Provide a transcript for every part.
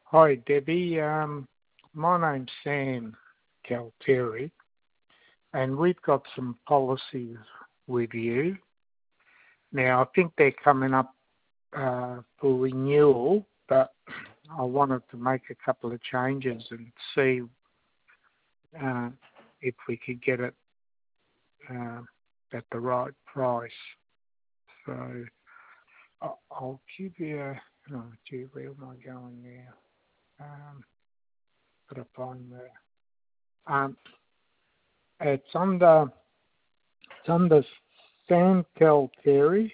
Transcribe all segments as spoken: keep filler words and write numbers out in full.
Hi, Debbie. Um, my name's Sam Calteri, and we've got some policies with you. Now, I think they're coming up uh, for renewal, but I wanted to make a couple of changes and see uh, if we could get it uh, at the right price. So I- I'll give you a... Oh, gee, where am I going now? Um, got to find there. Um, it's under... It's under Sam Calteri,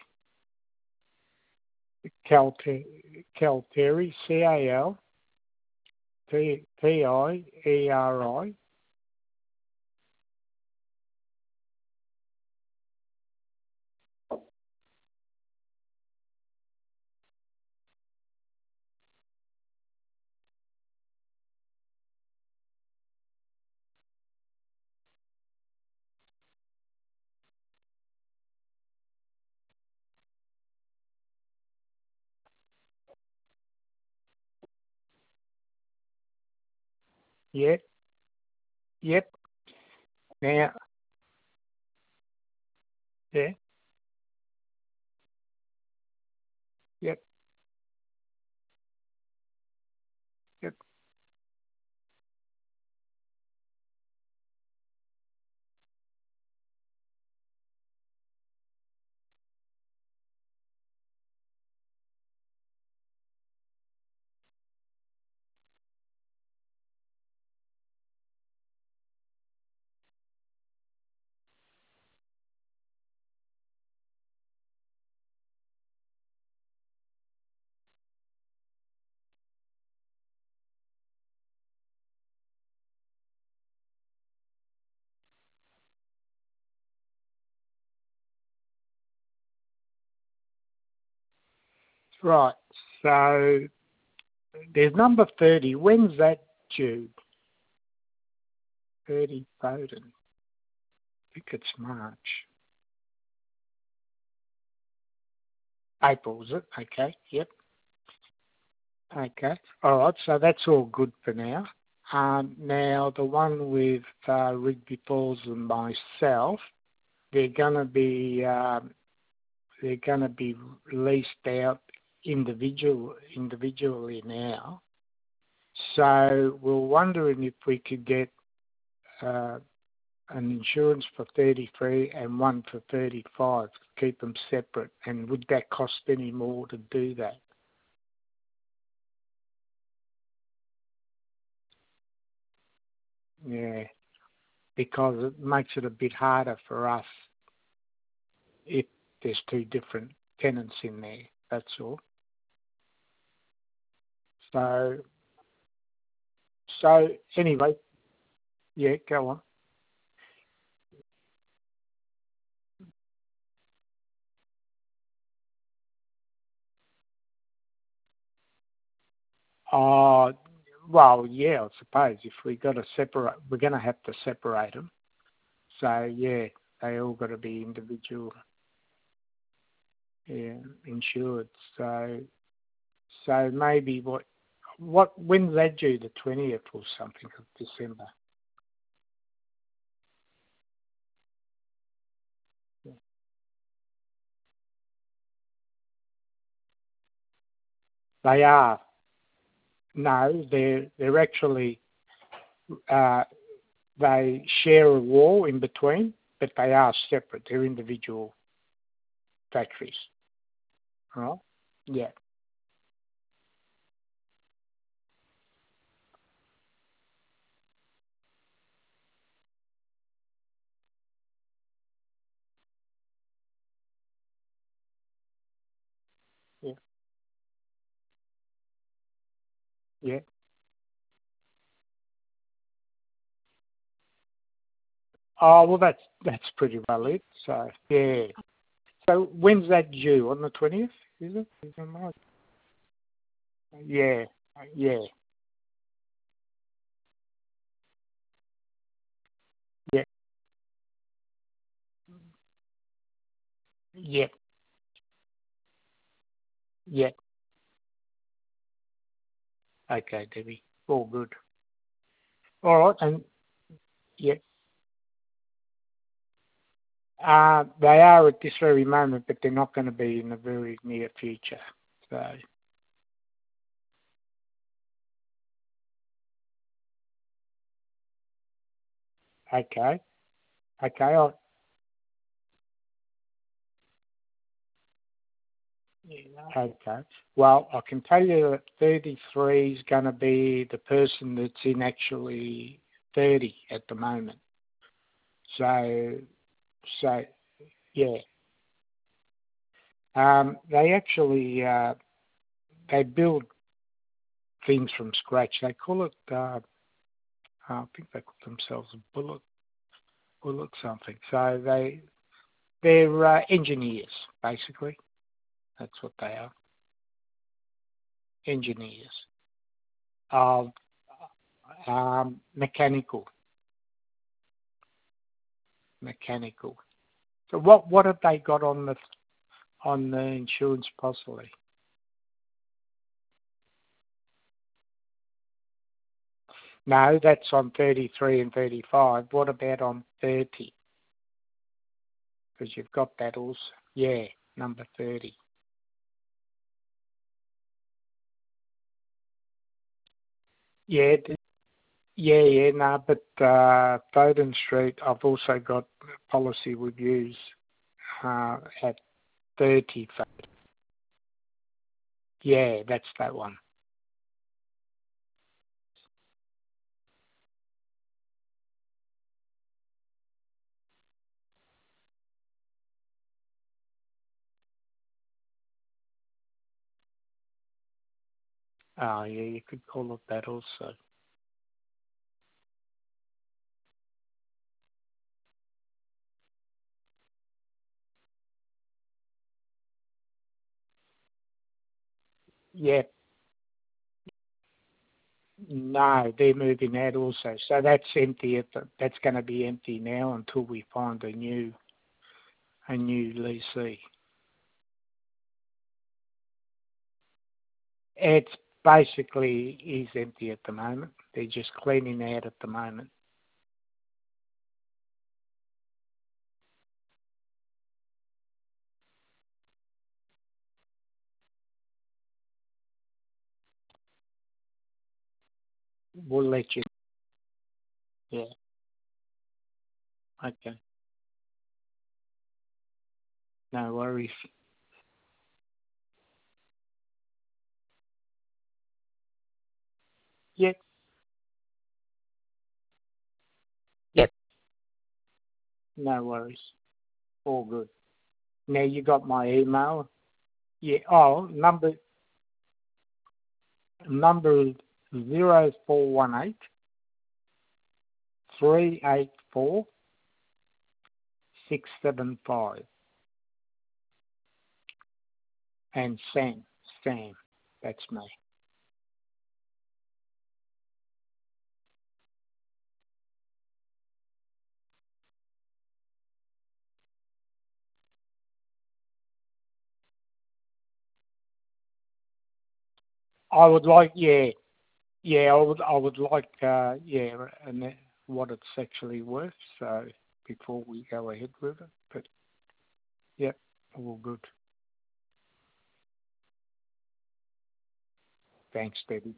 Calteri, Calteri, C A L T I E R I. Yep, yep. Now, yeah, yep, yep. Right. So there's number thirty. When's that due? thirty Bowden. I think it's March. April, is it? Okay, yep. Okay. All right. So that's all good for now. Um, now, the one with uh, Rigby Falls and myself, they're going to be um, they're going to be leased out individual individually now. So we're wondering if we could get uh, an insurance for thirty-three and one for thirty-five, keep them separate. And would that cost any more to do that? Yeah, because it makes it a bit harder for us if there's two different tenants in there. That's all. So, so anyway, yeah, go on. Uh, well, yeah, I suppose if we got to separate, we're going to have to separate them. So yeah, they all got to be individual, yeah, insured. So, so maybe what, what, when's that due? The twentieth or something of December. Yeah. They are. No, they're they're actually uh, they share a wall in between, but they are separate. They're individual factories. Right? Yeah. Yeah. Yeah. Oh well, that's that's pretty well it. So yeah. So when's that due? On the twentieth? Is it? Is it right? Yeah. Yeah. Yeah. Yeah. Yeah. Okay, Debbie. All good. All right, and yeah, uh, they are at this very moment, but they're not going to be in the very near future. So, okay, okay, I'll, okay. Well, I can tell you that thirty-three is going to be the person that's in actually thirty at the moment. So, so yeah. Um, they actually uh, they build things from scratch. They call it. Uh, I think they call themselves bullet bullet something. So they they're uh, engineers basically. That's what they are. Engineers of um, mechanical mechanical. So what what have they got on the on the insurance policy? No, that's on thirty-three and thirty-five. What about on thirty? Because you've got that also. Yeah, number thirty. Yeah, th- yeah, yeah, no, but uh, Bowden Street, I've also got policy reviews uh, at thirty. Yeah, that's that one. Oh, yeah, you could call it that also. Yeah, no, they're moving out also. So that's empty. At the, that's going to be empty now until we find a new a new leasee. It's basically is empty at the moment. They're just cleaning out at the moment. We'll let you. Yeah. Okay. No worries. Yeah. Yep. No worries. All good. Now you got my email. Yeah. Oh, number number zero four one eight three eight four six seven five. And Sam. Sam. That's me. I would like. Yeah. Yeah. I would. I would like. Uh, yeah. And that- what it's actually worth. So before we go ahead with it. But yep. All good. Thanks, Debbie.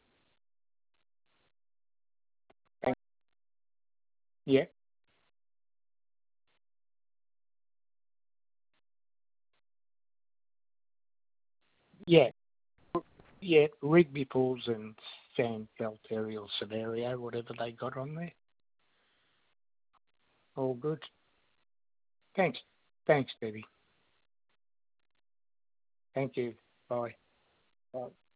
Thank- Yeah. Yeah. Yeah. Rigby Pools and Sam Calterial scenario, whatever they got on there. All good. Thanks. Thanks, Debbie. Thank you. Bye. Bye.